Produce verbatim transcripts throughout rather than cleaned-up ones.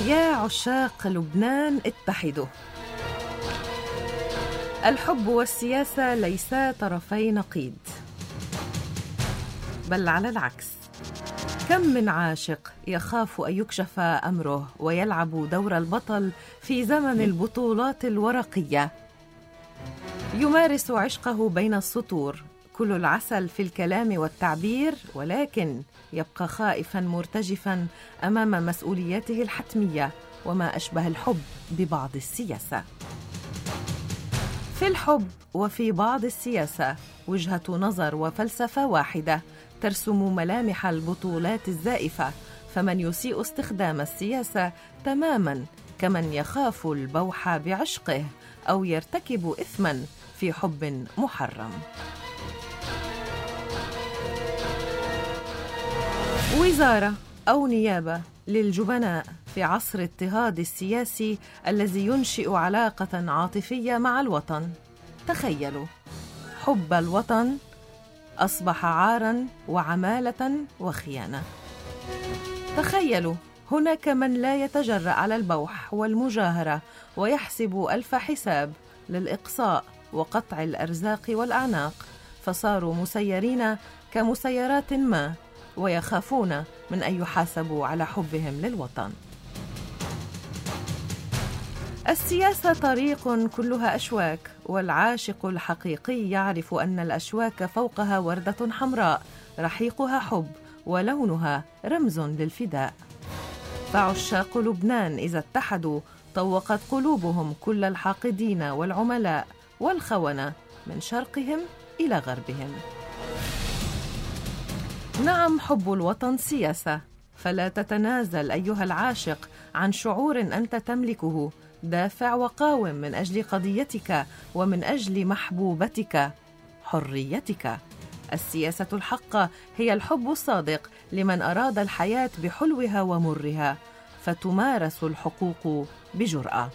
يا عشاق لبنان اتحدوا. الحب والسياسة ليسا طرفي نقيض، بل على العكس. كم من عاشق يخاف أن يكشف أمره ويلعب دور البطل في زمن البطولات الورقية، يمارس عشقه بين السطور، كل العسل في الكلام والتعبير، ولكن يبقى خائفا مرتجفا أمام مسؤولياته الحتمية وما أشبه الحب ببعض السياسة. في الحب وفي بعض السياسة وجهة نظر وفلسفة واحدة ترسم ملامح البطولات الزائفة، فمن يسيء استخدام السياسة تماما كمن يخاف البوح بعشقه أو يرتكب إثما في حب محرم. وزارة أو نيابة للجبناء في عصر اضطهاد السياسي الذي ينشئ علاقة عاطفية مع الوطن. تخيلوا، حب الوطن أصبح عاراً وعمالة وخيانة. تخيلوا، هناك من لا يتجرأ على البوح والمجاهرة ويحسب ألف حساب للإقصاء وقطع الأرزاق والأعناق، فصاروا مسيرين كمسيرات ما ويخافون من أن يحاسبوا على حبهم للوطن. السياسة طريق كلها أشواك، والعاشق الحقيقي يعرف أن الأشواك فوقها وردة حمراء رحيقها حب ولونها رمز للفداء. فعشاق لبنان إذا اتحدوا طوقت قلوبهم كل الحاقدين والعملاء والخونة من شرقهم إلى غربهم. نعم، حب الوطن سياسة، فلا تتنازل أيها العاشق عن شعور أنت تملكه. دافع وقاوم من أجل قضيتك ومن أجل محبوبتك، حريتك. السياسة الحقة هي الحب الصادق لمن أراد الحياة بحلوها ومرها، فتمارس الحقوق بجرأة.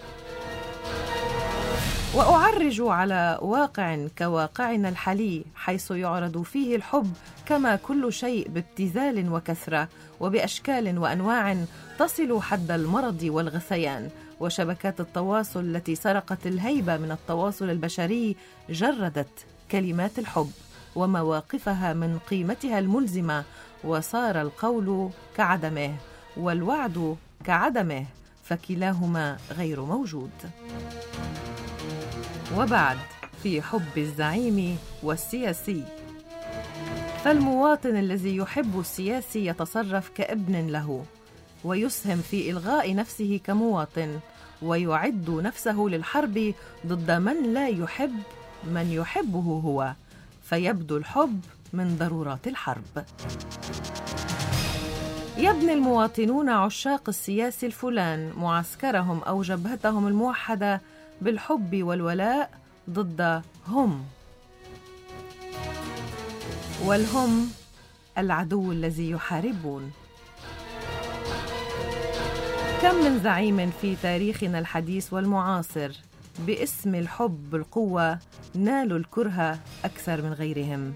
وأعرج على واقع كواقعنا الحالي، حيث يعرض فيه الحب كما كل شيء بابتذال وكثرة وبأشكال وأنواع تصل حد المرض والغثيان. وشبكات التواصل التي سرقت الهيبة من التواصل البشري جردت كلمات الحب ومواقفها من قيمتها الملزمة، وصار القول كعدمه والوعد كعدمه، فكلاهما غير موجود. وبعد، في حب الزعيم والسياسي، فالمواطن الذي يحب السياسي يتصرف كابن له، ويسهم في إلغاء نفسه كمواطن، ويعد نفسه للحرب ضد من لا يحب من يحبه هو، فيبدو الحب من ضرورات الحرب. يبني المواطنون عشاق السياسي الفلان معسكرهم أو جبهتهم الموحدة بالحب والولاء ضد هم، والهم العدو الذي يحاربون. كم من زعيم في تاريخنا الحديث والمعاصر باسم الحب بالقوة نالوا الكره أكثر من غيرهم.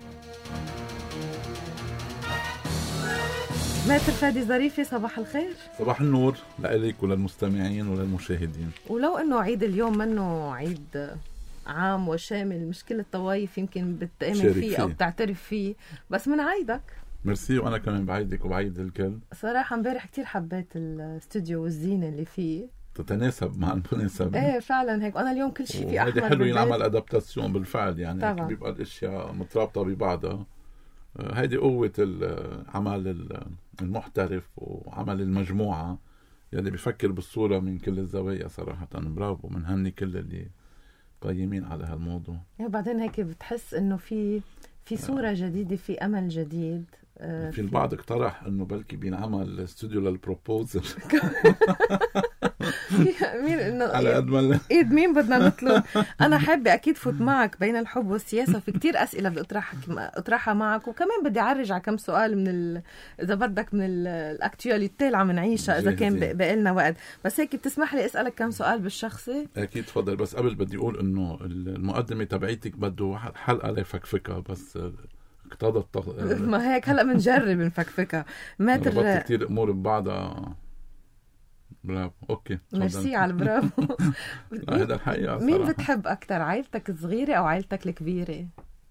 ماتر فادي ظريفي، صباح الخير. صباح النور لإليك وللمستمعين وللمشاهدين. ولو أنه عيد اليوم منه عيد عام وشامل، مش كل الطوائف يمكن بتآمن فيه أو بتعترف فيه، بس من عيدك. ميرسي، وأنا كمان بعيدك وبعيد الكل. صراحة امبارح كتير حبيت الاستوديو والزينة اللي فيه، تتناسب مع المناسبة. ايه فعلا هيك. أنا اليوم كل شيء فيه أحمر، هذا حلو ينعمل أدابتاسيون بالفعل، يعني طبعا. بيبقى الأشياء مترابطة ببعضها. هذه قوة العمل المحترف وعمل المجموعة يعني بيفكر بالصورة من كل الزوايا. صراحة برافو، منهني كل اللي قايمين على هالموضوع. وبعدين هيك بتحس إنه في في صورة جديدة، في أمل جديد. في, في البعض اقترح إنه بلكي بينعمل استوديو للبروبوزل. مين إنه على قد ما إيد مين بدنا نطلب. أنا حابة أكيد فوت معك بين الحب والسياسة، في كتير أسئلة بدي أطرحها أطرحها معك، وكمان بدي أعرج على كم سؤال من ال... إذا بدك من الأكتواليتي اللي عم نعيشها، إذا كان بقى لنا وقت. بس هيك بتسمح لي أسألك كم سؤال بالشخصي؟ أكيد تفضل. بس قبل بدي أقول إنه المقدمة تبعيتك بده حلقة لفكفكها، بس اقتضت ما هيك هلا بنجرب نفكفكها. ماتر ربطت كتير امور ببعضها برافو. اوكي ميرسي على البرافو. هذا الحقيقة صراحة. مين بتحب أكتر، عائلتك الصغيرة أو عائلتك الكبيرة؟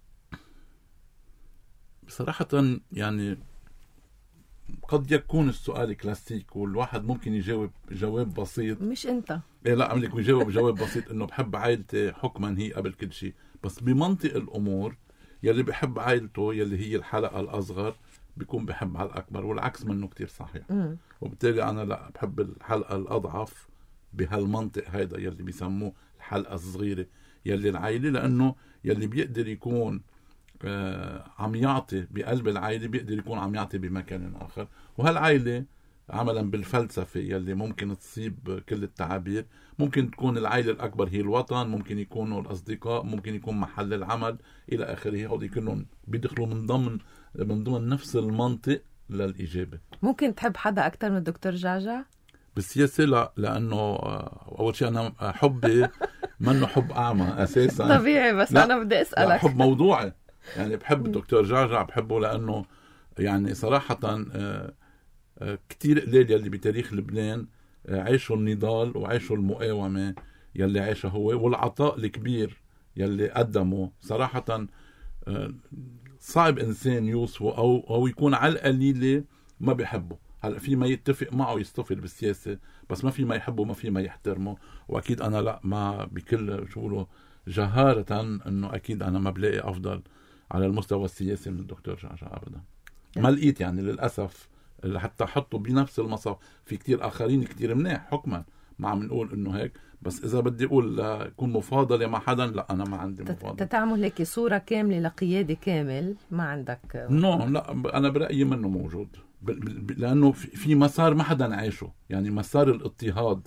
بصراحة يعني قد يكون السؤال كلاسيك والواحد ممكن يجاوب جواب بسيط. مش أنت. إيه لا عملك بيجاوب جواب بسيط إنه بحب عائلتي حكما هي قبل كل شيء. بس بمنطق الأمور يلي بحب عائلته يلي هي الحلقة الأصغر بيكون بحب على الأكبر، والعكس منه كتير صحيح. م. وبالتالي أنا لا بحب الحلقة الأضعف بهالمنطق هيدا يلي بيسموه الحلقة الصغيرة يلي العائلة، لأنه يلي بيقدر يكون آه عم يعطي بقلب العائلة بيقدر يكون عم يعطي بمكان آخر. وهالعائلة عملا بالفلسفة يلي ممكن تصيب كل التعابير، ممكن تكون العائلة الأكبر هي الوطن، ممكن يكونوا الأصدقاء، ممكن يكون محل العمل إلى آخره. هودي كلهم بيدخلوا من ضمن من ضمن نفس المنطق للإجابة. ممكن تحب حدا أكتر من الدكتور جعجع؟ بالسياسة لا، لأنه أول شيء أنا حبي منه حب أعمى أساسا. طبيعي، بس أنا بدي أسألك. حب موضوعي يعني. بحب الدكتور جعجع، بحبه لأنه يعني صراحة كتير قليل يلي بتاريخ لبنان عيشوا النضال وعيشوا المقاومة يلي عيشه هو، والعطاء الكبير يلي قدمه. صراحة صعب إنسان يوصفه أو أو يكون على القليلة ما بيحبه. هلا في ما يتفق معه يستفيد بالسياسة، بس ما في ما يحبه، ما في ما يحترمه. وأكيد أنا لا ما بكل شو بقوله جهارة إنه أكيد أنا ما بلاقي أفضل على المستوى السياسي من الدكتور جعجع أبدا. ما لقيت يعني للأسف اللي حتى حطوا بنفس المصاف. في كتير آخرين كتير منيح حكما، ما عم نقول إنه هيك، بس إذا بدي أقول يكون مفاضلة مع حدا لا أنا ما عندي مفاضلة. تتعمل هيك صورة كاملة لقيادة كامل ما عندك؟ نو لا، أنا برأيي منه موجود، لأنه في مسار ما حدا عايشه، يعني مسار الاضطهاد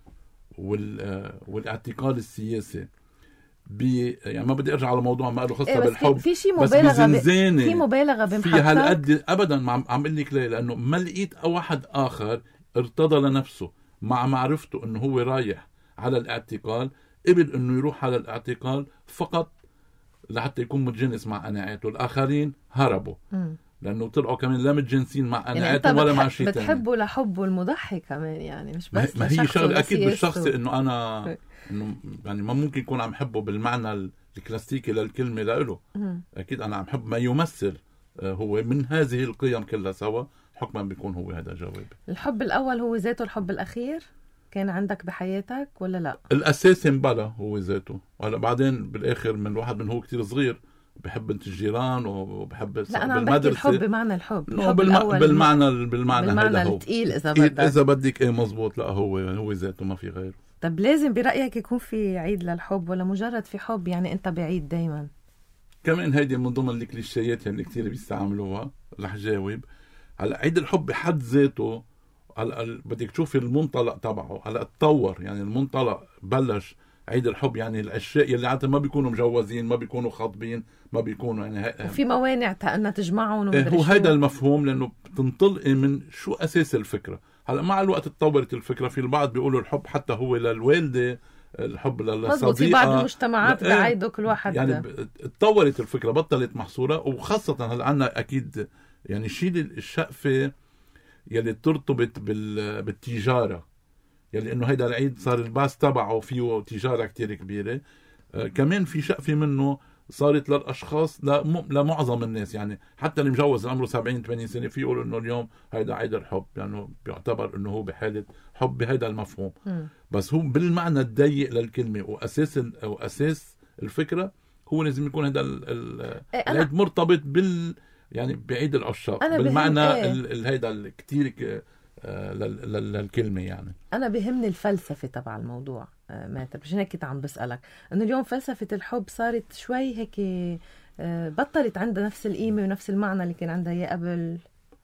والاعتقال السياسي بي يعني. ما بدي ارجع على موضوع ما له خصه إيه بالحب، في شيء مبالغه ب... في مبالغه في هالقد ابدا. ما عم اقول لك ليه، لانه ما لقيت او واحد اخر ارتضى لنفسه مع معرفته انه هو رايح على الاعتقال، قبل انه يروح على الاعتقال فقط لحتى يكون متجنس مع قناعاته. الاخرين هربوا م. لانه طلعوا كمان لا متجنسين مع قناعاتهم يعني ولا مع شيء ثاني. بتحبه لحبه المضحي كمان يعني، مش بس ما هي شغله اكيد بالشخصي انه انا انه يعني ما ممكن يكون عم حبه بالمعنى الكلاسيكي للكلمه لإله. اكيد انا عم حب ما يمثل هو من هذه القيم كلها سوا، حكما بيكون هو هذا جوابي. الحب الاول هو ذاته الحب الاخير كان عندك بحياتك ولا لا؟ الاساس مبلا هو ذاته. هلا بعدين بالاخر من الواحد من هو كتير صغير بحب بنت الجيران وبحب لا أنا بالمدرسة. الحب بمعنى الحب, الحب بالم... بالمعنى بالمعنى, بالمعنى بالمعنى الثقيل إذا بدك إذا بدك إيه مزبوط. لا هو هو ذاته ما في غيره. طب لازم برأيك يكون في عيد للحب ولا مجرد في حب يعني أنت بعيد دايما؟ كمان هيدي من ضمن الكليشيات اللي كتير بيستعملوها. رح جاوب. هلا عيد الحب بحد ذاته هلا بدك تشوفي المنطلق تبعه. هلا تطور يعني المنطلق بلش عيد الحب يعني الاشياء اللي عاده ما بيكونوا مجوزين، ما بيكونوا خاطبين، ما بيكونوا يعني وفي موانع تأنها تجمعهم. هو هيدا المفهوم لانه بتنطلقي من شو اساس الفكره. هلا مع الوقت تطورت الفكره. في البعض بيقولوا الحب حتى هو للوالده، الحب للصديقه. في بعض المجتمعات بعيدوا كل واحد يعني تطورت الفكره بطلت محصوره. وخاصه هلا عندنا اكيد يعني شيء الشقفه يلي ترتبط بالتجاره، يلي انه هيدا العيد صار الباس تبعه فيه تجاره كتير كبيره. آه كمان في شقفه منه صارت للاشخاص لمعظم الناس، يعني حتى اللي مجوز عمره سبعين ثمانين سنه في يقولوا انه اليوم هيدا عيد الحب، يعني بيعتبر انه هو بحاله حب بهيدا المفهوم. م. بس هو بالمعنى الضيق للكلمه واساس او اساس الفكره هو لازم يكون هذا العيد مرتبط بال يعني بعيد العشاق بالمعنى ايه؟ هيدا الكتير آه للكلمة يعني. أنا بهمني الفلسفة تبع الموضوع آه ماتر، مش هيك عم بسألك إنه اليوم فلسفة الحب صارت شوي هيك آه بطلت عندها نفس القيمة ونفس المعنى اللي كان عندها إياه قبل.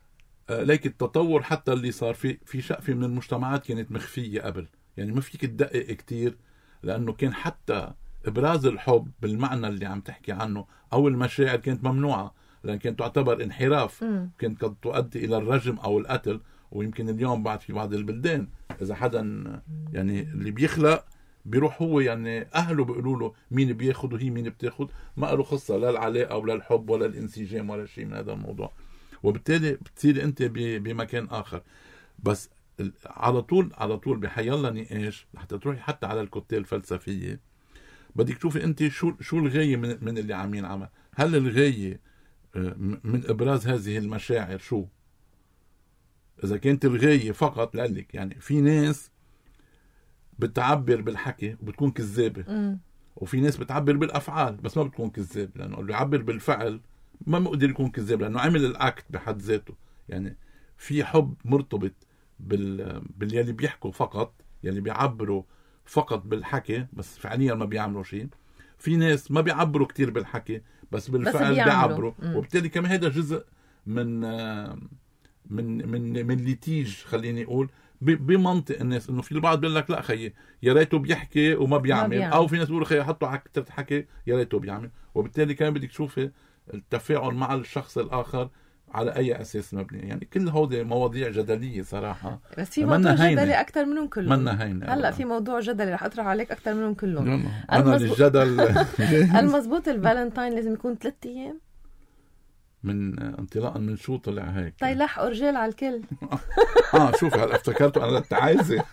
آه ليك التطور حتى اللي صار في في شقفة من المجتمعات كانت مخفية قبل، يعني ما فيك تدقق كتير لأنه كان حتى إبراز الحب بالمعنى اللي عم تحكي عنه أو المشاعر كانت ممنوعة، لأن كانت تعتبر انحراف، م. كانت قد تؤدي إلى الرجم أو القتل. ويمكن اليوم بعد في بعض البلدان إذا حدا يعني اللي بيخلق بيروح هو يعني أهله بيقولوا له مين بياخد وهي مين بتاخد، ما له خصة لا العلاقة ولا الحب ولا الانسجام ولا شيء من هذا الموضوع. وبالتالي بتصير أنت بمكان آخر. بس على طول على طول بحيالله نقاش حتى تروحي حتى على الكتاب الفلسفيه، بدك تشوفي انت شو شو الغايه من, من اللي عم ينعمل. هل الغايه من ابراز هذه المشاعر شو؟ اذا كانت الغايه فقط لقلك، يعني في ناس بتعبر بالحكي وبتكون كذابه، وفي ناس بتعبر بالافعال بس ما بتكون كذاب، لانه اللي يعبر بالفعل ما بقدر يكون كذاب لانه عمل الاكت بحد ذاته. يعني في حب مرتبط بال باللي بيحكوا فقط، يلي بيعبروا فقط بالحكي بس فعليا ما بيعملوا شيء. في ناس ما بيعبروا كتير بالحكي بس بالفعل بس بيعبروا، وبالتالي كمان هذا جزء من من من من ليتيج خليني اقول بمنطق الناس، انه في البعض بيقول لك لا خيي يا ريته بيحكي وما بيعمل, ما بيعمل. او في ناس بيقولوا خيي حطوا على كتر حكي يا ريته بيعمل. وبالتالي كمان بدك تشوفي التفاعل مع الشخص الاخر على اي اساس مبني. يعني كل هودي مواضيع جدليه صراحه، بس في موضوع جدلي اكثر منهم كلهم. منا هينه هلا في موضوع جدلي رح اطرح عليك اكثر منهم كلهم. انا المزبوط... الجدل المزبوط الفالنتاين لازم يكون ثلاث ايام من انطلاقا من شو طلع هيك طيلحقوا رجال على الكل. اه شوف هلا افتكرته انا عايزه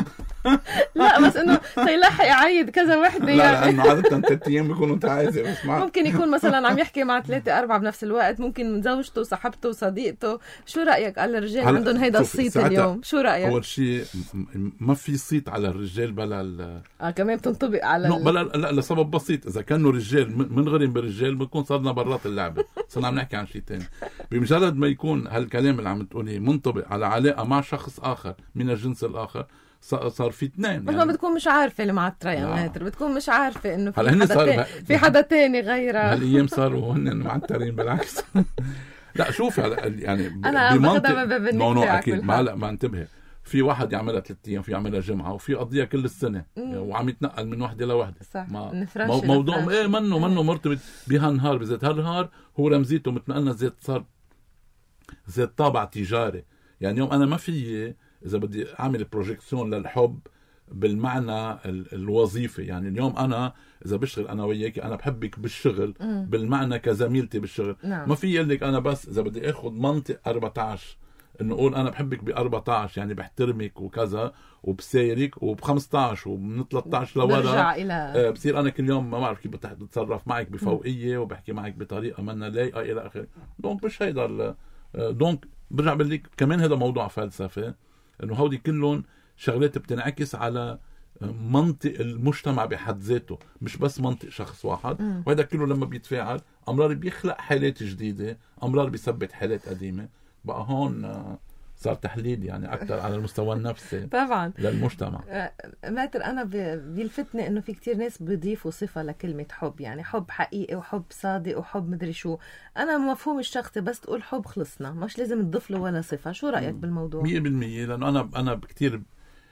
لا بس انه طيلحق يعيد كذا وحده يعني. لا لانه عاده ثلاث ايام بيكونوا تعايزه بس ما ممكن يكون مثلا عم يحكي مع ثلاثه اربعه بنفس الوقت، ممكن زوجته وصاحبته وصديقته. شو رايك على الرجال عندهم هيدا الصيت اليوم؟ شو رايك؟ اول شيء ما في صيت على الرجال بلا ال... اه كمان بتنطبق على ال... بلا لا لسبب بسيط، اذا كانوا رجال منغرم برجال بنكون صرنا برات اللعبه، صرنا عم نحكي عن شيء ثاني. بمجرد ما يكون هالكلام اللي عم تقولي منطبق على علاقه مع شخص اخر من الجنس الاخر صار في اثنين. بس يعني ما بتكون مش عارفه اللي معطره يا ماتر، بتكون مش عارفه انه في حدا تاني في حدا تاني غيرها. هالايام صاروا هن معترين بالعكس. لا شوف يعني انا باخذها من باب الموضوع اكيد ما هلا ما انتبه. في واحد يعملها ثلاث ايام، في يعملها جمعه، وفي قضيه كل السنه يعني وعم يتنقل من وحده لوحده. ما مو موضوع ايه منه منه مرتبط بهالنهار بالذات. هالنهار هو رمزيته مثل ما قلنا زيت صار زيت طابع تجاري. يعني اليوم انا ما في اذا بدي اعمل بروجيكسيون للحب بالمعنى الوظيفي. يعني اليوم انا اذا بشتغل انا وياك انا بحبك بالشغل م. بالمعنى كزميلتي بالشغل. نعم. ما في يقول لك انا بس اذا بدي اخذ منطق أربعة عشر انه اقول انا بحبك ب أربعة عشر يعني بحترمك وكذا وبسايرك، وب خمسة عشر ومن ثلاثة عشر لورا إلى... آه بصير انا كل يوم ما بعرف كيف بتصرف معك بفوقيه م. وبحكي معك بطريقه منا لايقه الى اخره. دونك مش هيدا دونك برجع بقول لك كمان هذا موضوع فلسفي، انه هودي كلهم شغلات بتنعكس على منطق المجتمع بحد ذاته، مش بس منطق شخص واحد. م. وهذا كله لما بيتفاعل امرار بيخلق حالات جديده، امرار بيثبت حالات قديمه. بقى هون صار تحليل يعني اكثر على المستوى النفسي طبعا للمجتمع. ماتر انا بيلفتني انه في كتير ناس بيضيفوا صفه لكلمه حب، يعني حب حقيقي وحب صادق وحب مدري شو. انا مفهوم الشخصي بس تقول حب خلصنا، مش لازم تضيف له ولا صفه. شو رايك بالموضوع؟ مية بالمية لانه انا انا كتير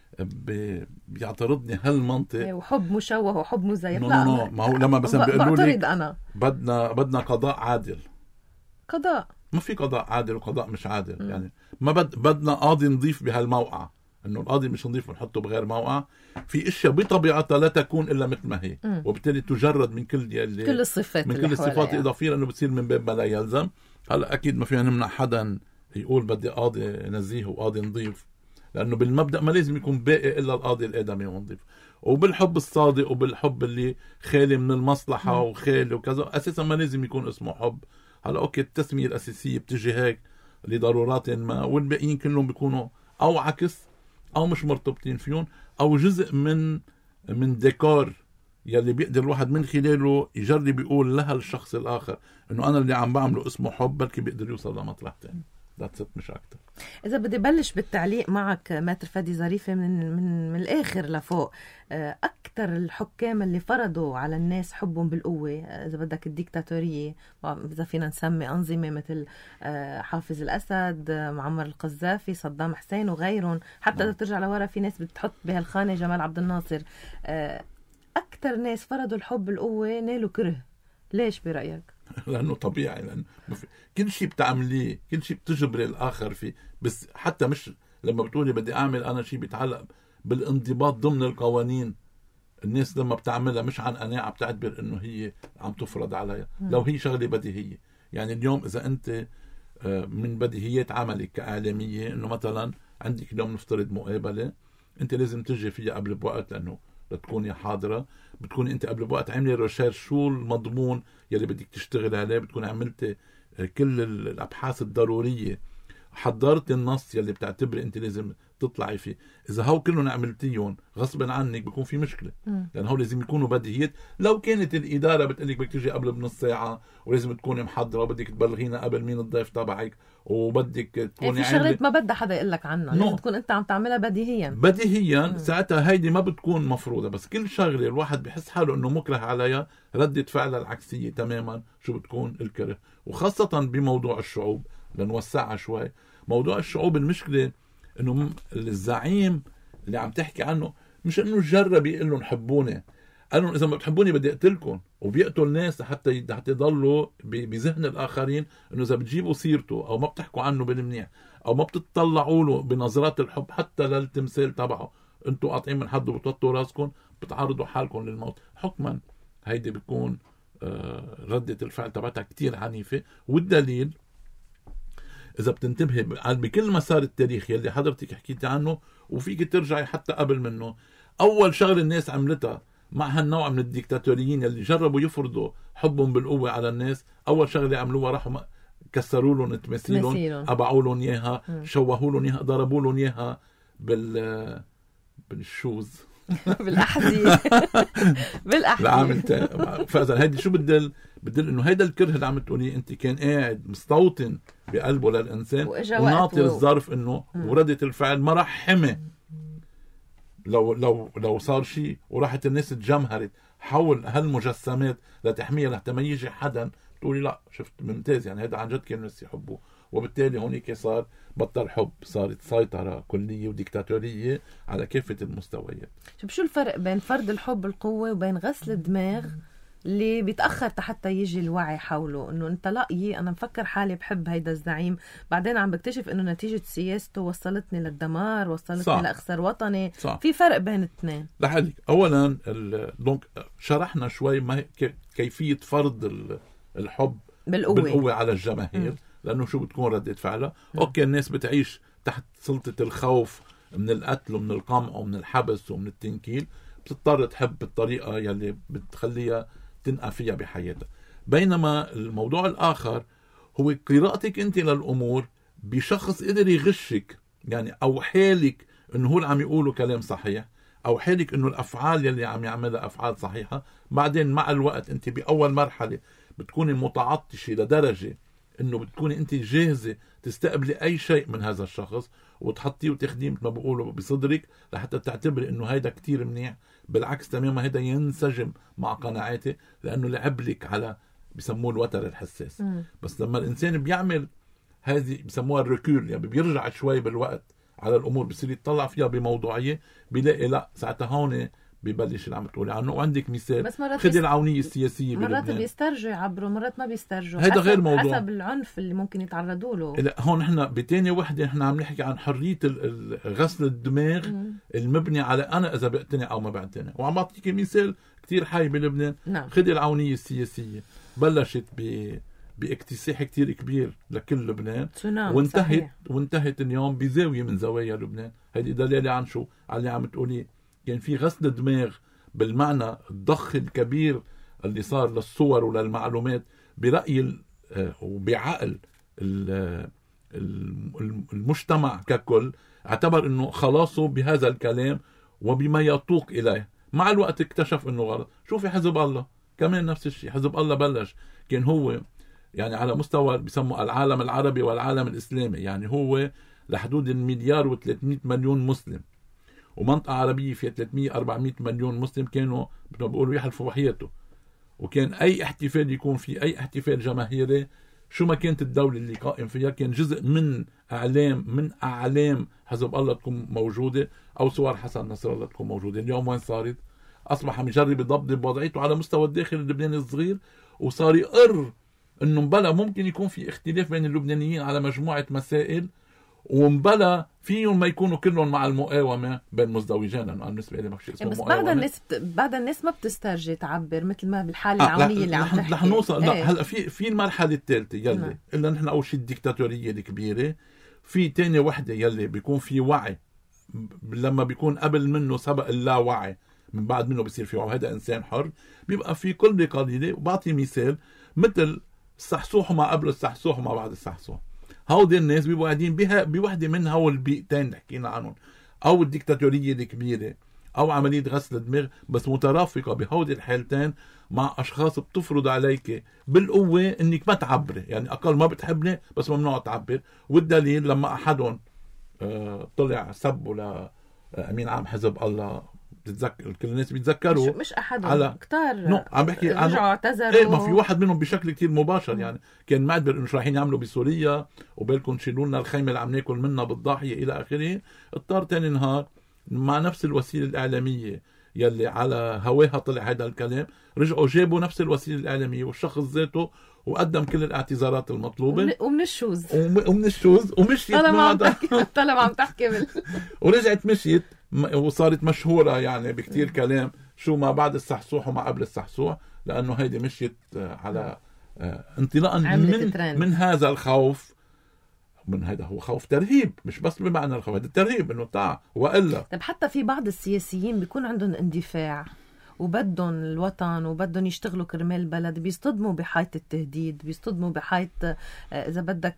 بيعترضني هالمنطق وحب مشوه وحب مزيف. لا نو ما هو لما بس بيقولوا لي أنا. بدنا بدنا قضاء عادل. قضاء ما في قضاء عادل وقضاء مش عادل. م. يعني ما بد بدنا قاضي نضيف بهالموقع، انه القاضي مش نضيف ونحطه بغير موقع. في اشياء بطبيعتها لا تكون الا مثل ما هي، م. وبالتالي تجرد من كل اللي كل الصفات من كل الصفات الاضافيه لانه بتصير من باب ما لا يلزم. هلا اكيد ما فينا نمنع حدا يقول بدي قاضي نزيه وقاضي نضيف، لانه بالمبدا ما لازم يكون باقي الا القاضي الادمي ونضيف. وبالحب الصادق وبالحب اللي خالي من المصلحه م. وخالي وكذا اساسا ما لازم يكون اسمه حب. هلا اوكي التسميه الاساسيه بتجي هيك لضرورات ما، والباقيين كلهم بيكونوا او عكس او مش مرتبطين فيهم او جزء من من ديكور يلي بيقدر الواحد من خلاله يجرب يقول لها الشخص الاخر انه انا اللي عم بعمله اسمه حب، بلكي بيقدر يوصل لمطلع تاني. ذاتس مش اكتر. اذا بدي بلش بالتعليق معك ماتر فادي ظريفه من من من الاخر لفوق، اكثر الحكام اللي فرضوا على الناس حبهم بالقوه، اذا بدك الديكتاتوريه، اذا فينا نسمي انظمه مثل حافظ الاسد، معمر القذافي، صدام حسين وغيرهم، حتى اذا ترجع لورا في ناس بتحط بهالخانه جمال عبد الناصر. اكثر ناس فرضوا الحب بالقوه نالوا كره. ليش برايك؟ لانه طبيعي، لانه كل شيء بتعمليه كل شيء بتجبري الاخر فيه. بس حتى مش لما بتقولي بدي اعمل انا شيء بيتعلق بالانضباط ضمن القوانين، الناس لما بتعملها مش عن قناعه بتعتبر انه هي عم تفرض عليها. لو هي شغله بديهيه، يعني اليوم اذا انت من بديهيات عملك كإعلامية إنه مثلا عندك اليوم نفترض مقابلة أنت لازم تجي فيها قبل بوقت، لأنه لتكوني حاضرة بتكون أنت قبل بوقت عاملة ريسيرش شو المضمون يلي بدك تشتغل عليه، بتكون عملت كل الأبحاث الضرورية، حضرت النص يلي بتعتبر أنت لازم تطلعي فيه. إذا هو كلهم عملتيهم غصبا عنك بيكون في مشكلة، لأن هو لازم يكونوا بديهيات. لو كانت الإدارة بتقلك بدك تيجي قبل بنص ساعة ولازم تكوني محضرة وبدك تبلغينا قبل مين الضيف تبعك وبدك تكوني في شغلات ما بدها حدا يقول لك عنها، لازم تكون أنت عم تعملها بديهيا بديهيا مم. ساعتها هيدي ما بتكون مفروضة. بس كل شغلة الواحد بحس حاله إنه مكره عليها ردة فعلها العكسية تماما شو بتكون الكره. وخاصة بموضوع الشعوب لنوسعها شوي، موضوع الشعوب المشكلة انه الزعيم اللي عم تحكي عنه مش انه جرب يقول لهم حبوني، قالوا اذا ما بتحبوني بدي اقتلكم، وبيقتل ناس حتى حتى يضلوا بذهن الاخرين انه اذا بتجيبوا سيرته او ما بتحكوا عنه بالمنيح او ما بتطلعوا له بنظرات الحب حتى للتمثال تبعه، انتم قاطعين من حد وبتوطوا راسكم، بتعرضوا حالكم للموت حكما. هيدي بتكون ردة الفعل تبعتها كتير عنيفة. والدليل إذا بتنتبه بكل مسار التاريخ يلي حضرتك حكيتي عنه، وفيك ترجعي حتى قبل منه، أول شغل الناس عملتها مع هالنوع من الديكتاتوريين يلي جربوا يفرضوا حبهم بالقوة على الناس، أول شغلة عملوها راحوا كسروا لهم تماثيلهم، أبعوا لهم إياها، شوهوا لهم إياها، ضربوا لهم إياها بال بالشوز بالاحذيه بالاحذيه. فاذا هيدي شو بدل بدل انه هيدا الكره اللي عم تقولي انت كان قاعد مستوطن بقلبه للانسان وناطر الظرف انه وردة الفعل مرحمه. لو لو لو صار شيء وراحت الناس تجمهرت حول هالمجسمات لتحميها لحتى ما يجي حدا تقولي لا شفت ممتاز، يعني هذا عن جد كانوا الناس يحبوه. وبالتالي هونيك صار بطل حب، صارت سيطرة كلية وديكتاتورية على كافة المستويات. شوف شو الفرق بين فرض الحب القوة وبين غسل الدماغ اللي بيتأخر حتى يجي الوعي حوله، انه انت لا يي انا مفكر حالي بحب هيدا الزعيم، بعدين عم بكتشف انه نتيجة سياسته وصلتني للدمار، وصلتني صح. لأخسر وطني صح. في فرق بين الاثنين. لحالك اولا دونك شرحنا شوي ما كيفية فرض الحب بالقوة, بالقوة على الجماهير م. لأنه شو بتكون ردة فعلها. أوكي الناس بتعيش تحت سلطة الخوف من القتل ومن القمع ومن الحبس ومن التنكيل، بتضطر تحب بالطريقة يلي بتخليها تنقى فيها بحياتها. بينما الموضوع الآخر هو قراءتك أنت للأمور بشخص قدر يغشك، يعني أو حالك أنه هو اللي عم يقوله كلام صحيح، أو حالك أنه الأفعال يلي عم يعملها أفعال صحيحة. بعدين مع الوقت أنت بأول مرحلة بتكوني متعطشة لدرجة انه بتكوني انت جاهزة تستقبلي اي شيء من هذا الشخص وتحطيه وتخديه مثل ما بقولوا بصدرك لحتى تعتبري انه هيدا كتير منيح. بالعكس تماما هيدا ينسجم مع قناعاتي لانه لعبلك على بسموه الوتر الحساس. م. بس لما الانسان بيعمل هذه بسموها الركول، يعني بيرجع شوي بالوقت على الامور، بصير يتطلع فيها بموضوعية، بيلاقي لا ساعتها هون بيبلش اللي عم تقولي عنه. وعندك مثال خدي العونية السياسية مرات بيسترجوا يعبروا، مرات ما بيسترجوا، هذا غير موضوع حسب العنف اللي ممكن يتعرضوا له. لا هون احنا بتاني وحدة احنا عم نحكي عن حرية غسل الدماغ م. المبني على انا اذا بقتنع او ما بقتنع. وعم بعطيك مثال كتير حي بلبنان. نعم. خدي العونية السياسية بلشت ب باكتساح كتير كبير لكل لبنان وانتهت صحيح. وانتهت اليوم بزاوية من زوايا لبنان. هذه دلالة عن شو؟ على اللي عم تقولي كان في غسل دماغ بالمعنى الضخ الكبير اللي صار للصور وللمعلومات برأي وبعقل المجتمع ككل، اعتبر انه خلاصه بهذا الكلام وبما يطوق اليه. مع الوقت اكتشف انه غلط. شوفي حزب الله كمان نفس الشيء، حزب الله بلش كان هو يعني على مستوى بيسموا العالم العربي والعالم الاسلامي، يعني هو لحدود المليار وثلاثمئة مليون مسلم، ومنطقة عربية فيها ثلاثمئة أربعمئة مليون مسلم كانوا بيقولوا يحلفوا وحياته. وكان أي احتفال يكون في أي احتفال جماهيري شو ما كانت الدولة اللي قائم فيها كان جزء من أعلام من أعلام حزب الله تكون موجودة، أو صور حسن نصر الله تكون موجودة. اليوم وين صارت؟ أصبح مجرب يضبط وضعيته على مستوى الداخل اللبناني الصغير، وصار يقر إنه بلا ممكن يكون في اختلاف بين اللبنانيين على مجموعة مسائل، ومبلا فيهم ما يكونوا كلهم مع المقاومة بين مزدوجين، لأنه بالنسبة لي ما في شيء اسمه بس مقاومة. بعد الناس بعد الناس ما بتسترجي تعبر مثل ما بالحالة آه العونية اللي عم تحكي. رح نوصل. لا ايه. هلا في في المرحلة الثالثة يلي نعم. إلا نحن أول شيء الديكتاتورية الكبيرة، في تاني وحدة يلي بيكون في وعي، لما بيكون قبل منه سبق اللاوعي، من بعد منه بيصير في وعي، هذا إنسان حر بيبقى في كل قليلة. وبعطي مثال مثل الصحصوح وما قبل الصحصوح وما بعد الصحصوح، هودي الناس بيبقوا قاعدين بها بوحدة من هول البيئتين اللي حكينا عنهم، أو الديكتاتورية الكبيرة أو عملية غسل الدماغ، بس مترافقة بهودي الحالتين مع أشخاص بتفرض عليك بالقوة إنك ما تعبري، يعني أقل ما بتحبني بس ممنوع تعبر. والدليل لما أحدهم طلع سبوا لأمين عام حزب الله، بتتذكر كل الناس بيتذكروا، مش, مش أحدهم على كتار نو عم بحكي رجعوا اعتذروا. ايه، ما في واحد منهم بشكل كتير مباشر م. يعني كان معتبر انه شو رايحين يعملوا بسوريا وبالكم تشيلوا لنا الخيمه اللي عم ناكل منها بالضاحيه الى اخره. اضطر تاني نهار مع نفس الوسيله الاعلاميه يلي على هواها طلع هذا الكلام، رجعوا جابوا نفس الوسيله الاعلاميه والشخص ذاته وقدم كل الاعتذارات المطلوبه ومن الشوز ومن الشوز ومشيت. طالما عم تحكي طالما عم تحكي بال... ورجعت مشيت وصارت مشهوره يعني بكتير كلام، شو ما بعد الصحصوح وما قبل الصحصوح، لانه هيدي مشيت على انطلاقا من, من هذا الخوف. من هذا هو خوف ترهيب، مش بس بمعنى الخوف، هذا الترهيب انه تعا والا. طب حتى في بعض السياسيين بيكون عندهم اندفاع وبدهم الوطن وبدهم يشتغلوا كرمال البلد، بيصطدموا بحيط التهديد، بيصطدموا بحيط اذا بدك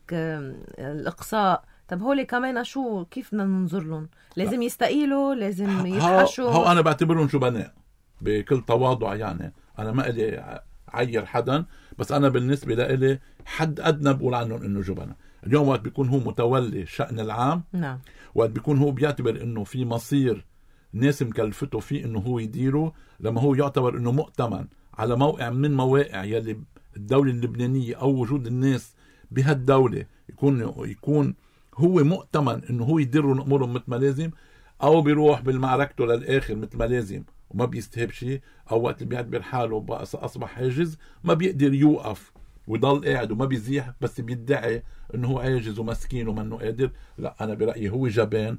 الاقصاء. طب هولي كمان شو كيف بدنا ننظر لهم؟ لازم يستقيلوا، لازم يفحشوا؟ هو انا بعتبرهم جبناء بكل تواضع، يعني انا ما لي عير حدا، بس انا بالنسبه لي حد ادنى بقول عنهم انه جبناء. اليوم وقت بيكون هو متولي الشأن العام، نعم، وقت بيكون هو بيعتبر انه في مصير ناس مكلفته فيه انه هو يديره، لما هو يعتبر انه مؤتمن على موقع من مواقع يلي الدولة اللبنانية او وجود الناس بهالدولة يكون يكون هو مؤتمن انه هو يدير امورهم مثل ما لازم، او بيروح بالمعركته للاخر مثل ما لازم وما بيستهب شيء، او وقت اللي بيعتبر حاله اصبح حاجز ما بيقدر يوقف ويضل قاعد وما بيزيح، بس بيدعي انه هو عاجز ومسكين ومنه قادر. لا، انا برأيي هو جبان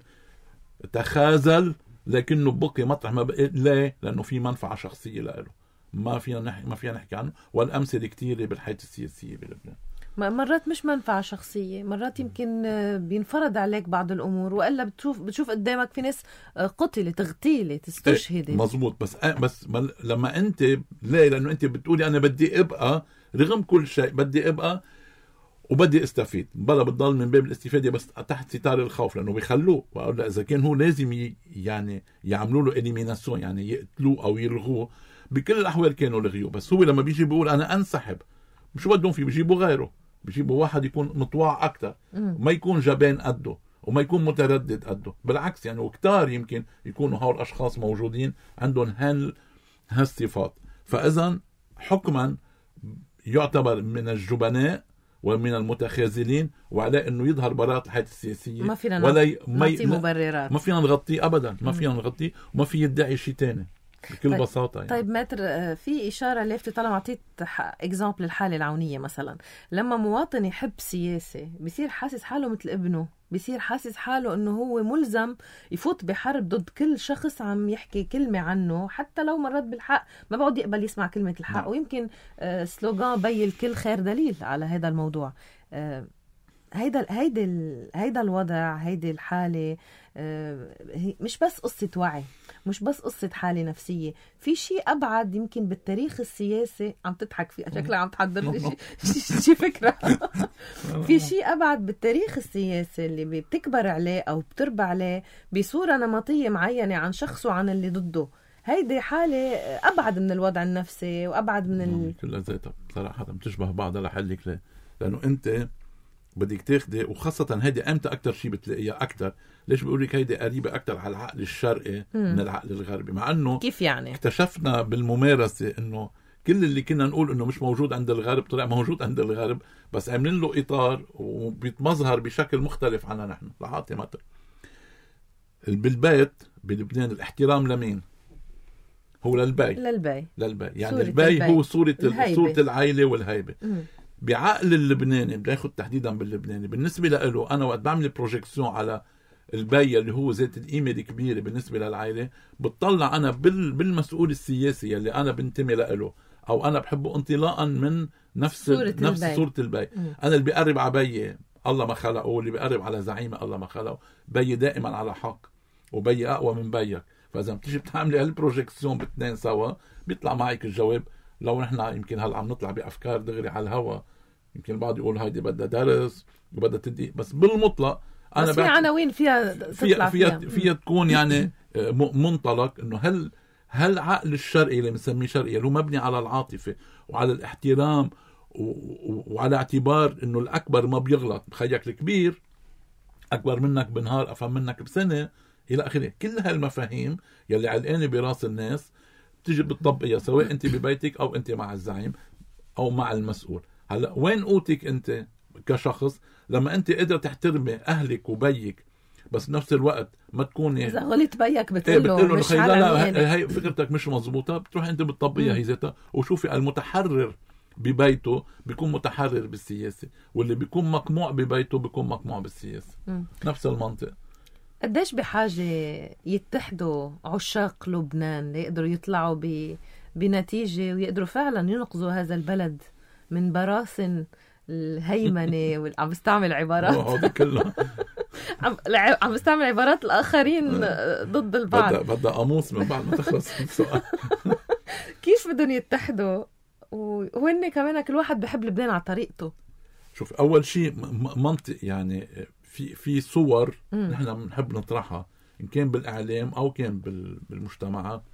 تخاذل، لكنه بقي مطرح ما بقي. ليه؟ لانه في منفعة شخصية له، ما فينا نحكي ما فينا نحكي عنه. والامثله كثيره بالحياه السياسيه بلبنان. مرات مش منفعة شخصية، مرات يمكن بينفرض عليك بعض الأمور، وإلا بتشوف بتشوف قدامك في ناس قتلت اغتيلت استشهدت. مزبوط، بس بس لما أنت ليه؟ لأنه أنت بتقولي أنا بدي أبقى رغم كل شيء بدي أبقى وبدي استفيد، بلا بتضل من باب الاستفادة بس تحت ستار الخوف، لأنه بيخلوه. وأقول إذا كان هو لازم ي... يعني يعملوا له إليميناسيون، يعني يقتلوه أو يلغوه، بكل الأحوال كانوا لغيوه. بس هو لما بيجي بيقول أنا أنسحب، مش بدهم فيه، بيجيبوا غيره، بيجيبوا واحد يكون مطواع أكتر، وما يكون جبان قده وما يكون متردد قده. بالعكس يعني وكتار يمكن يكونوا هؤلاء الأشخاص موجودين عندهم هال هالصفات. فإذا حكما يعتبر من الجبناء ومن المتخاذلين، وعلى انه يظهر براءة الحياة السياسية. ما فينا ولا نعطي مبررات، ما فينا نغطيه ابدا، ما فينا نغطيه وما في يدعي شيء تاني بكل طيب بساطة يعني. طيب ماتر، في إشارة لافتة طالما أعطيت إكزامبل الحالة العونية مثلا، لما مواطن يحب سياسة بيصير حاسس حاله مثل ابنه، بيصير حاسس حاله انه هو ملزم يفوت بحرب ضد كل شخص عم يحكي كلمة عنه، حتى لو مرات بالحق ما بقعد يقبل يسمع كلمة الحق. ويمكن آه سلوغان بي الكل خير دليل على هذا الموضوع. آه هيدا هيدا هيدا الوضع، هيدي الحالة آه مش بس قصة وعي، مش بس قصة حالة نفسية، في شيء أبعد يمكن بالتاريخ السياسي. عم تضحك فيه شكلها عم تحضر لي شيء شي فكرة. في شيء أبعد بالتاريخ السياسي اللي بتكبر عليه أو بتربى عليه بصورة نمطية معينة عن شخص وعن اللي ضده. هيدي حالة أبعد من الوضع النفسي وأبعد من ال... كلها ذاتها صراحة بتشبه بعض. لحلك ليه؟ لأنه أنت بدك تاخدي، وخاصة هيدي أمتى أكتر شيء بتلاقيها أكتر. ليش بقول لك هيدي قريبة أكتر على العقل الشرقي من العقل الغربي؟ مع أنه كيف يعني اكتشفنا بالممارسة أنه كل اللي كنا نقول أنه مش موجود عند الغرب طلع موجود عند الغرب، بس عاملين له إطار وبيتمظهر بشكل مختلف عنا نحن. لحاطي مثل بالبيت بلبنان الاحترام لمين؟ هو للبي للبي للبي يعني البي البي. هو صورة صورة العائلة والهيبة. بعقل اللبناني، بدي اخذ تحديدا باللبناني، بالنسبه له انا وقت بعمل بروجيكسيون على البي اللي هو ذات القيمه الكبيره بالنسبه للعائله، بتطلع انا بالمسؤول السياسي اللي انا بنتمي له او انا بحبه انطلاقا من نفس صورة نفس البي. صوره البي. م. انا اللي بيقرب على بيي الله ما خلقه، واللي بيقرب على زعيمه الله ما خلقه، بيي دائما على حق وبيي اقوى من بيك. فاذا بتيجي بتعملي هالبروجيكسيون باثنين سوا بيطلع معك الجواب. لو نحن يمكن هلا عم نطلع بافكار دغري على الهوا، يمكن البعض يقول هيدي بدها درس وبدها تدي، بس بالمطلق انا بس في عناوين فيها تطلع فيها فيها, فيها, فيها تكون يعني منطلق انه هل هل عقل الشرقي اللي بنسميه شرقي اللي هو مبني على العاطفه وعلى الاحترام وعلى اعتبار انه الاكبر ما بيغلط، خيك الكبير اكبر منك بنهار افهم منك بسنه الى اخره، كل هالمفاهيم يلي علقانه براس الناس بتيجي بتطبقيها سواء انت ببيتك او انت مع الزعيم او مع المسؤول. هلا وين قوتك انت كشخص لما انت قادر تحترمي اهلك وبيك بس نفس الوقت ما تكوني اذا غلط بيك بتقول له مش على لا هي فكرتك مش مزبوطه، بتروح انت بتطبقيها هي ذاتها. وشوفي المتحرر ببيته بيكون متحرر بالسياسه، واللي بيكون مقموع ببيته بيكون مقموع بالسياسه. م. نفس المنطق. قديش بحاجه يتحدوا عشاق لبنان ليقدروا يطلعوا ب... بنتيجه ويقدروا فعلا ينقذوا هذا البلد من براثن الهيمنه وال... عم بستعمل عبارات هذا كله عم عم بستعمل عبارات الاخرين ضد البعض. بدها بدها قاموس من بعد ما تخلص السؤال. كيف بدهم يتحدوا وهن كمان كل واحد بحب لبنان على طريقته؟ شوف اول شيء منطق، يعني في في صور نحن بنحب نطرحها ان كان بالاعلام او كان بالمجتمعات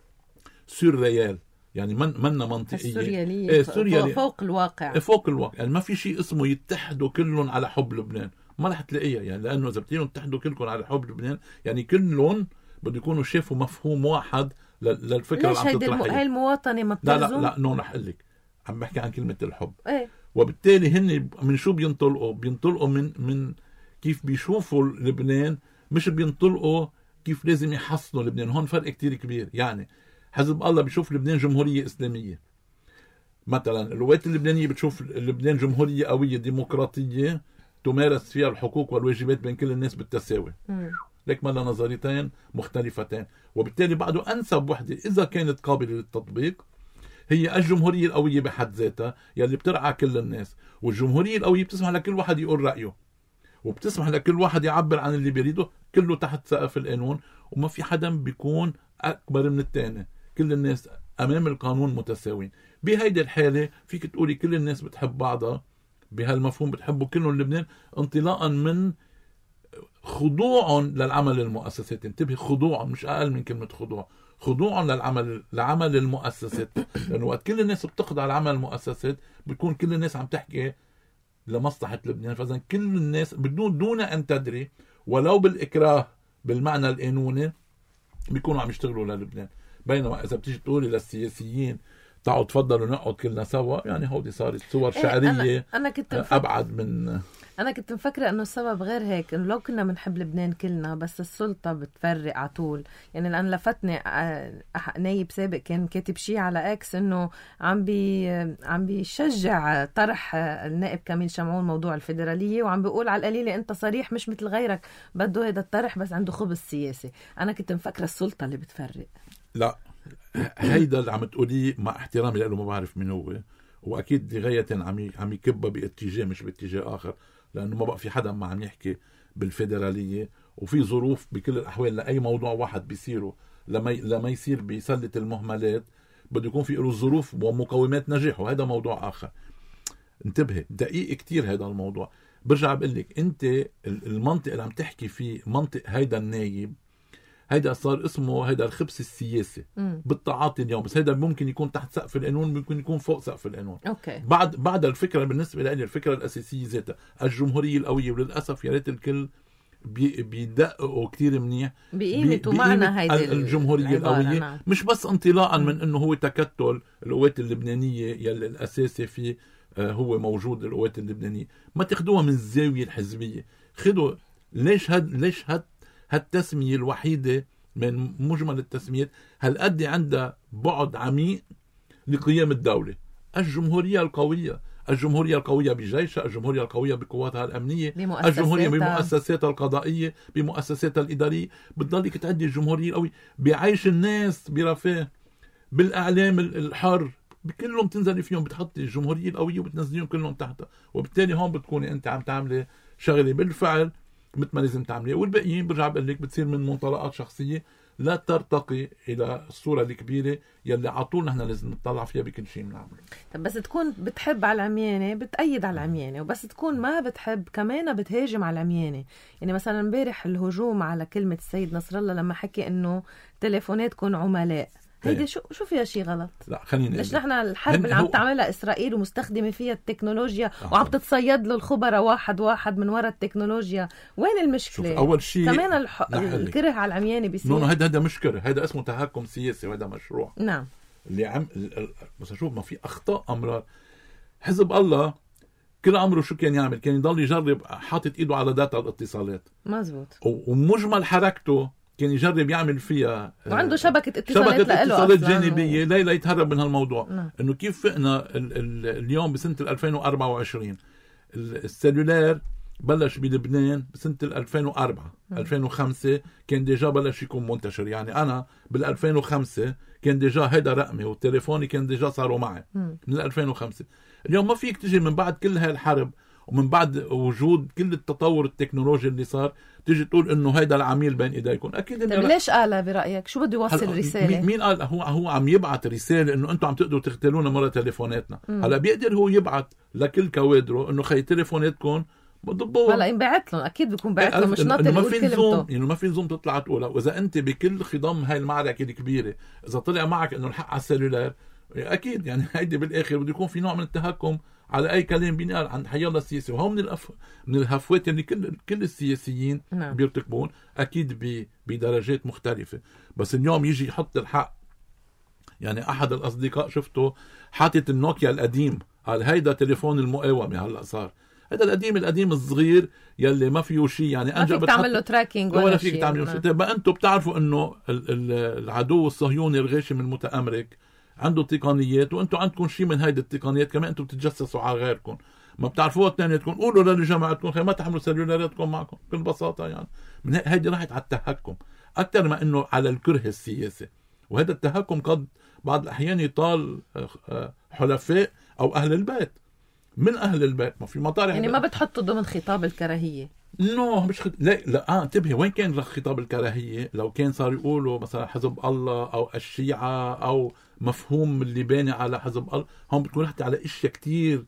سوريال، يعني من منا منطقيه السورياليه إيه سوريالية فوق الواقع إيه فوق الواقع. يعني ما في شيء اسمه يتحدوا كلهم على حب لبنان، ما رح تلاقيها. يعني لانه اذا بتيجوا تتحدوا كلكم على حب لبنان يعني كلهم بده يكونوا شافوا مفهوم واحد للفكره اللي عم تطرحها. ليش هاي المواطنه ما بترزم؟ لا لا لا نو رح اقول لك، عم بحكي عن كلمه الحب. ايه وبالتالي هن من شو بينطلقوا؟ بينطلقوا من من كيف بيشوفوا لبنان، مش بينطلقوا كيف لازم يحصنوا لبنان. هون فرق كتير كبير. يعني حزب الله بيشوف لبنان جمهورية إسلامية مثلا، القوات اللبنانية بتشوف لبنان جمهورية قوية ديمقراطية تمارس فيها الحقوق والواجبات بين كل الناس بالتساوي. لك ما نظريتين مختلفتين، وبالتالي بعده أنسب وحدة إذا كانت قابلة للتطبيق هي الجمهورية القوية بحد ذاتها يلي بترعى كل الناس. والجمهورية القوية بتسمح لكل واحد يقول رأيه، وبتسمح لكل واحد يعبر عن اللي بيريده، كله تحت سقف القانون، وما في حدا بيكون أكبر من الثاني، كل الناس أمام القانون متساوين. بهيدي الحالة فيك تقولي كل الناس بتحب بعضها، بهالمفهوم بتحبوا كلهم لبنان، انطلاقا من خضوعهم للعمل المؤسساتي. انتبه، خضوعهم مش أقل من كلمة خضوع، خضوعهم للعمل لعمل المؤسسات. لأنه وقت كل الناس بتخضع لعمل المؤسسات بتكون كل الناس عم تحكي لمصلحة لبنان. فإذا كل الناس بدون دون أن تدري ولو بالإكراه بالمعنى القانوني بيكونوا عم يشتغلوا للبنان. بينما إذا بتيجي تقولي للسياسيين تعالوا تفضلوا نقعد كلنا سوا، يعني هودي صارت صور شعرية. أنا, أنا كنت أبعد من أنا كنت مفكرة أنه السبب غير هيك، إنه لو كنا بنحب لبنان كلنا بس السلطة بتفرق على طول. يعني الآن لفتني نايب سابق كان كاتب شيء على إكس إنه عم بي عم بيشجع طرح النائب كميل شمعون موضوع الفيدرالية، وعم بيقول على القليلة أنت صريح مش مثل غيرك بده هذا الطرح بس عنده خبز سياسي. أنا كنت مفكرة السلطة اللي بتفرق. لا، هيدا اللي عم تقوليه مع احترامي لأنه ما بعرف من هو، وأكيد لغاية عم عم يكبها باتجاه مش باتجاه آخر، لأنه ما بقى في حدا ما عم يحكي بالفيدرالية. وفي ظروف بكل الأحوال لأي موضوع واحد بيصيره لما لما يصير بسلة المهملات بده يكون في له ظروف ومقومات نجاحه، هذا موضوع آخر. انتبه، دقيق كتير هذا الموضوع. برجع بقول لك أنت المنطق اللي عم تحكي فيه منطق هيدا النايب، هيدا صار اسمه هيدا الخبز السياسي بالتعاطي اليوم، بس هيدا ممكن يكون تحت سقف القانون، ممكن يكون فوق سقف القانون. اوكي. بعد بعد الفكره بالنسبه لي الفكره الاساسيه ذاتها الجمهوريه القويه، وللاسف يا ريت الكل بي بيدققوا كتير منيح بقيمه ومعنى هيدي الجمهوريه القويه. نعم. مش بس انطلاقا من انه هو تكتل القوات اللبنانيه يلي الاساسي فيه هو موجود القوات اللبنانيه، ما تاخدوها من الزاويه الحزبيه. خدوا ليش هاد ليش هاد هالتسمية الوحيدة من مجمل التسميات هالقد عندها بعد عميق لقيام الدولة. الجمهورية القوية، الجمهورية القوية بجيشها، الجمهورية القوية بقواتها الأمنية، الجمهورية بمؤسساتها القضائية، بمؤسساتها الإدارية. بتضلك تعدي الجمهورية القوية بعيش الناس برفاه، بالإعلام الحر، بكلهم تنزلي فيهم، بتحطي الجمهورية القوية وبتنزليهم كلهم تحتها. وبالتالي هون بتكوني أنت عم تعملي شغلة بالفعل مثل ما لازم تعملي، والباقيين برجع بقول لك بتصير من منطلقات شخصية لا ترتقي إلى الصورة الكبيرة يلي عطول نحن لازم نطلع فيها بكل شيء بنعمله. طب بس تكون بتحب على العميانة بتأيد على العميانة، وبس تكون ما بتحب كمان بتهاجم على العميانة. يعني مثلا امبارح الهجوم على كلمة السيد نصر الله لما حكي إنه تليفوناتكم عملاء، هيدي شو شو فيها شيء غلط؟ لا خليني ليش نحن الحرب اللي عم تعملها إسرائيل ومستخدمة فيها التكنولوجيا آه. وعم تتصيد له الخبراء واحد واحد من وراء التكنولوجيا، وين المشكلة؟ أول شيء كمان الح... الكره على العميانة بيصير. نو هذا هذا مش كره، هذا اسمه تهكم سياسي، وهذا مشروع. نعم. اللي عم بس شوف ما في أخطاء أمرار. حزب الله كل عمره شو كان يعمل؟ كان يضل يجرب حاطط إيده على داتا الاتصالات. مزبوط. ومجمل حركته كان يجرب يعمل فيها، وعنده شبكة اتصالات شبكة اتصالات جانبية و... لا لا يتهرب من هالموضوع. نعم. إنه كيف فقنا ال ال اليوم بسنة ألفين وأربعة وعشرين السلولار بلش بلبنان بسنة ألفين وأربعة. م. ألفين وخمسة كان ديجا بلش يكون منتشر. يعني أنا بالألفين وخمسة كان ديجا هيدا رقمي والتليفوني كان ديجا صاروا معي. م. من ألفين وخمسة. اليوم ما فيك تجي من بعد كل هاي الحرب ومن بعد وجود كل التطور التكنولوجي اللي صار تيجي تقول انه هيدا العميل بين ايديكم. اكيد طيب ليش قالها برايك؟ شو بده يوصل رساله؟ مين قال؟ هو هو عم يبعث رساله انه انتم عم تقدروا تغتالونا مره تليفوناتنا. هلا بيقدر هو يبعث لكل كوادره انه خي تليفوناتكم بضبوها. هلا ينبعث لهم، اكيد بيكون بعث لهم، مش ناطر يقول كلمته. يعني ما في نظام تطلع تقول. واذا انت بكل خضم هاي المعركه الكبيره اذا طلع معك انه الحق على السلولار، اكيد يعني هيدي بالاخر بده يكون في نوع من التهكم على اي كلام بينقال عند حيالله السياسي. وهو من الأف... من الهفوات اللي كل كل السياسيين نعم. بيرتكبون، اكيد ب... بدرجات مختلفه. بس اليوم يجي يحط الحق. يعني احد الاصدقاء شفته حاطط النوكيا القديم، قال هيدا تليفون المقاومه. هلا صار هذا القديم القديم الصغير يلي ما فيه شيء، يعني ما فيك تعمل له تراكينج ولا, ولا فيك تعمل له. بقى انتم بتعرفوا انه العدو الصهيوني الغاشم المتأمرك عنده تقنيات، وانتم عندكم شيء من هيدي التقنيات كمان، انتم بتتجسسوا على غيركم. ما بتعرفوها الثانيتكم، قولوا لجماعتكم خي ما تحملوا سلولاراتكم معكم بكل بساطه. يعني من هيدي راحت على التهكم اكثر ما انه على الكره السياسي. وهذا التهكم قد بعض الاحيان يطال حلفاء او اهل البيت من اهل البيت. ما في مطارح يعني ما بتحطوا ضمن خطاب الكراهيه. نو no, مش خط... لا لا اه انتبهي، وين كان خطاب الكراهيه؟ لو كان صار يقولوا مثلا حزب الله او الشيعة او مفهوم اللي باني على حزب الله، هم بتكون رحت على اشياء كتير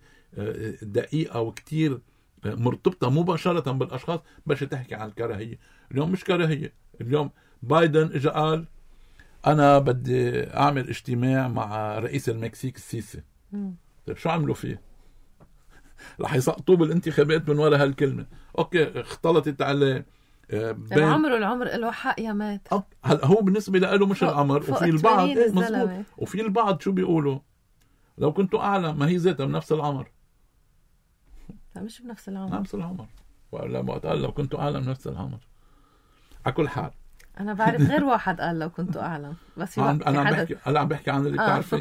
دقيقه وكتير مرتبطه مباشره بالاشخاص باش تحكي عن الكراهيه. اليوم مش كراهيه. اليوم بايدن اجى قال انا بدي اعمل اجتماع مع رئيس المكسيك السيسي. طيب شو عملوا فيه؟ رح يسقطوا بالانتخابات من وراء هالكلمه. اوكي اختلطت عليه بين عمره العمر له حق يا مات. هلا هو بالنسبه له مش العمر. وفي البعض ايه مزبوط، وفي البعض شو بيقولوا لو كنتوا اعلى، ما هي ذاتها بنفس العمر. لا مش بنفس العمر، نفس العمر. ولا ما قال لو كنتوا اعلى من نفس العمر. على كل حال انا بعرف غير واحد قال لو كنتوا اعلى، بس في عن... انا عم بحكي انا عم بحكي عن اللي بتعرفيه.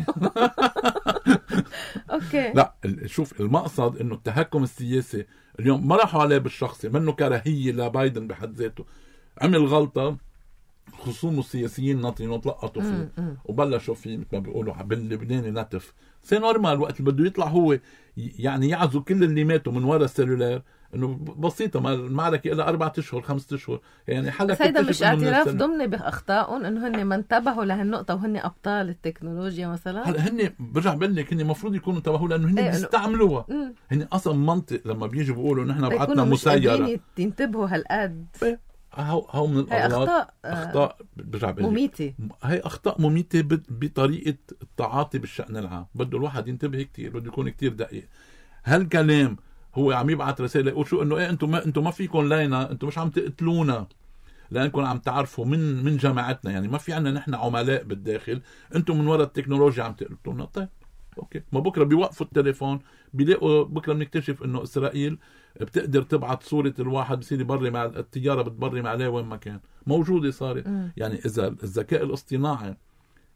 اوكي. لا شوف المقصد انه التهكم السياسي اليوم ما راحوا عليه بالشخصي، منه كراهيه لبايدن بحد ذاته. عمل غلطه خصومه السياسيين ناطرين وتلقطوا فيه وبلشوا فيه مثل ما بيقولوا باللبناني نتف. سي نورمال وقت اللي بده يطلع هو يعني يعزو كل اللي ماتوا من وراء السلولار انه بسيطه. ما المعركه لها اربعة اشهر خمسة اشهر يعني حلقه. بس هيدا مش اعتراف ضمني باخطائهم انه هن ما انتبهوا لهالنقطه وهن ابطال التكنولوجيا مثلا؟ هلا هن برجع بقول لك هن المفروض يكونوا انتبهوا لانه هن بيستعملوها. هن اصلا منطق لما بيجوا بيقولوا نحن بعتنا مسيره ينتبهوا هالقد. هو هو من الاغلاط. اخطاء اخطاء برجع بقول مميته. هي اخطاء مميته بطريقه التعاطي بالشان العام. بده الواحد ينتبه كتير، بده يكون كتير دقيق. هالكلام هو عم يبعث رساله يقول شو انه ايه انتم ما انتم ما فيكم لينا، انتم مش عم تقتلونا لانكم عم تعرفوا من من جماعتنا. يعني ما في عنا نحن عملاء بالداخل، انتم من وراء التكنولوجيا عم تقتلونا. طيب اوكي، ما بكره بيوقفوا التليفون بيلاقوا بكره بنكتشف انه اسرائيل بتقدر تبعت صوره الواحد بصير يبرم مع التجاره بتبرم عليه وين ما كان موجوده صارت. يعني اذا الذكاء الاصطناعي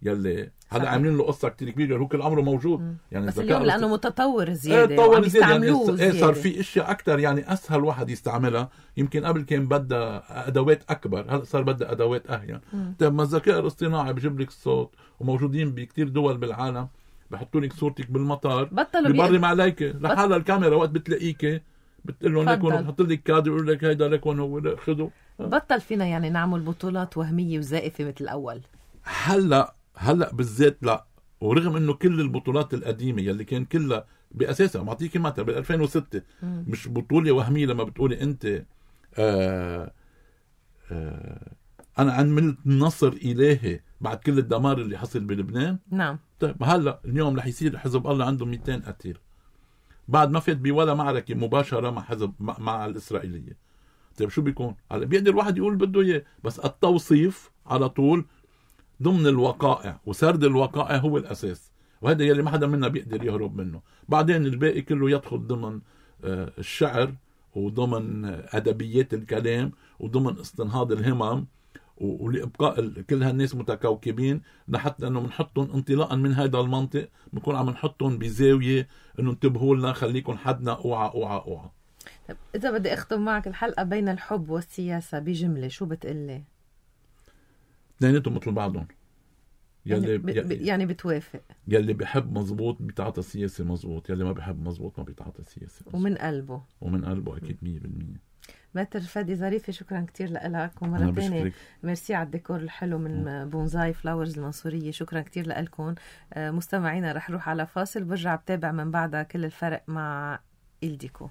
يلي هلا عاملين له قصه كتير كبيره، هو كل عمره موجود. مم. يعني بس اليوم لانه متطور زياده، ايه تطور زياده، يعني زيادة. صار في اشياء اكثر يعني اسهل واحد يستعملها. يمكن قبل كان بدها ادوات اكبر، هلا صار بدها ادوات اهين. طيب ما الذكاء الاصطناعي بجيب لك الصوت، وموجودين بكتير دول بالعالم بحطوا لك صورتك بالمطار، ببرم عليك لحالها الكاميرا وقت بتلاقيك بتقول لهم لكم، بحط لك كادر يقول لك هيدا لكم هو خذوا. بطل فينا يعني نعمل بطولات وهميه وزائفه مثل الاول. هلا هلا بالذات لا، ورغم انه كل البطولات القديمه يلي كان كلها باساسها، بعطيكي مثلا بال ألفين وستة مم. مش بطوله وهميه لما بتقولي انت آآ آآ انا عملت نصر الهي بعد كل الدمار اللي حصل بلبنان. نعم. طيب هلا اليوم رح يصير حزب الله عنده مئتين قتيل بعد ما فات بولا معركه مباشره مع حزب مع, مع الاسرائيليه. طيب شو بيكون هلا؟ بيقدر الواحد يقول بده اياه، بس التوصيف على طول ضمن الوقائع وسرد الوقائع هو الأساس، وهذا يلي ما حدا منا بيقدر يهرب منه. بعدين الباقي كله يدخل ضمن الشعر وضمن أدبيات الكلام وضمن استنهاض الهمم ولإبقاء كل هالناس متكوكبين، لحتى أنه بنحطهم انطلاقا من هذا المنطق بنكون عم نحطهم بزاوية أنه انتبهوا لنا، خليكم حدنا اوعى اوعى اوعى. طب إذا بدي أختم معك الحلقة بين الحب والسياسة بجملة، شو بتقلي؟ اثنيناتهم مثل بعضهم. يلي يعني, ب... يعني بتوافق؟ يلي بيحب مزبوط بيتعاطى السياسة مزبوط، يلي ما بيحب مزبوط ما بيتعاطى السياسة مزبوط. ومن قلبه ومن قلبه أكيد مية بالمية. ماتر فادي ظريفة، شكرا كتير لك، ومرة ثانية ميرسي على الديكور الحلو من بونزاي فلاورز المنصورية، شكرا كتير لكم مستمعينا. رح روح على فاصل، برجع بتابع من بعدها كل الفرق مع إلديكو.